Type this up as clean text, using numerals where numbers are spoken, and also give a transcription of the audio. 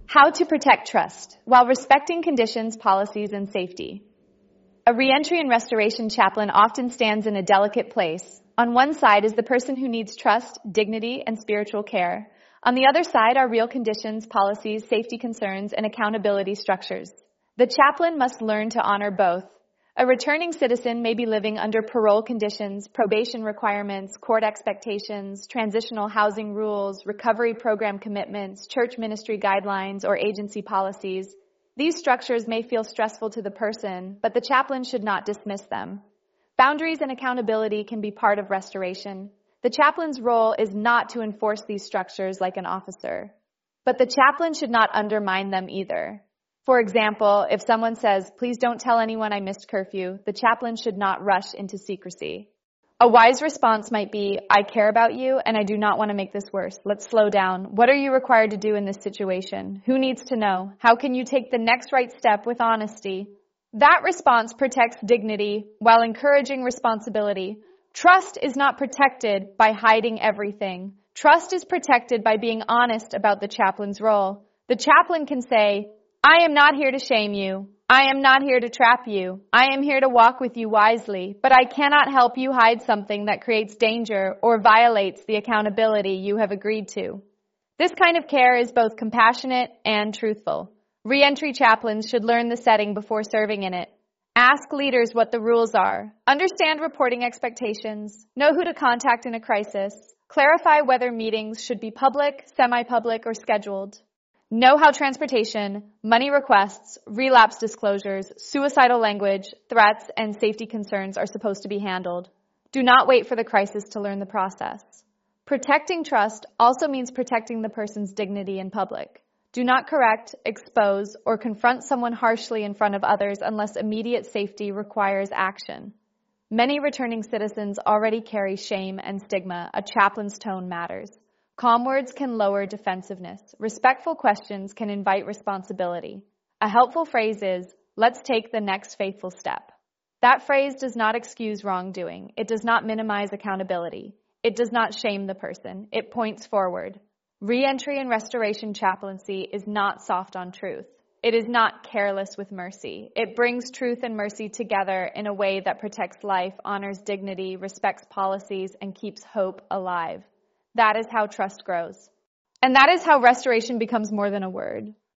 How to protect trust while respecting conditions, policies, and safety. A reentry and restoration chaplain often stands in a delicate place. On one side is the person who needs trust, dignity, and spiritual care. On the other side are real conditions, policies, safety concerns, and accountability structures. The chaplain must learn to honor both. A returning citizen may be living under parole conditions, probation requirements, court expectations, transitional housing rules, recovery program commitments, church ministry guidelines, or agency policies. These structures may feel stressful to the person, but the chaplain should not dismiss them. Boundaries and accountability can be part of restoration. The chaplain's role is not to enforce these structures like an officer, but the chaplain should not undermine them either. For example, if someone says, "Please don't tell anyone I missed curfew," the chaplain should not rush into secrecy. A wise response might be, "I care about you and I do not want to make this worse. Let's slow down. What are you required to do in this situation? Who needs to know? How can you take the next right step with honesty?" That response protects dignity while encouraging responsibility. Trust is not protected by hiding everything. Trust is protected by being honest about the chaplain's role. The chaplain can say, "I am not here to shame you. I am not here to trap you. I am here to walk with you wisely, but I cannot help you hide something that creates danger or violates the accountability you have agreed to." This kind of care is both compassionate and truthful. Reentry chaplains should learn the setting before serving in it. Ask leaders what the rules are. Understand reporting expectations. Know who to contact in a crisis. Clarify whether meetings should be public, semi-public, or scheduled. Know how transportation, money requests, relapse disclosures, suicidal language, threats, and safety concerns are supposed to be handled. Do not wait for the crisis to learn the process. Protecting trust also means protecting the person's dignity in public. Do not correct, expose, or confront someone harshly in front of others unless immediate safety requires action. Many returning citizens already carry shame and stigma. A chaplain's tone matters. Calm words can lower defensiveness. Respectful questions can invite responsibility. A helpful phrase is, "Let's take the next faithful step." That phrase does not excuse wrongdoing. It does not minimize accountability. It does not shame the person. It points forward. Reentry and restoration chaplaincy is not soft on truth. It is not careless with mercy. It brings truth and mercy together in a way that protects life, honors dignity, respects policies, and keeps hope alive. That is how trust grows. And that is how restoration becomes more than a word.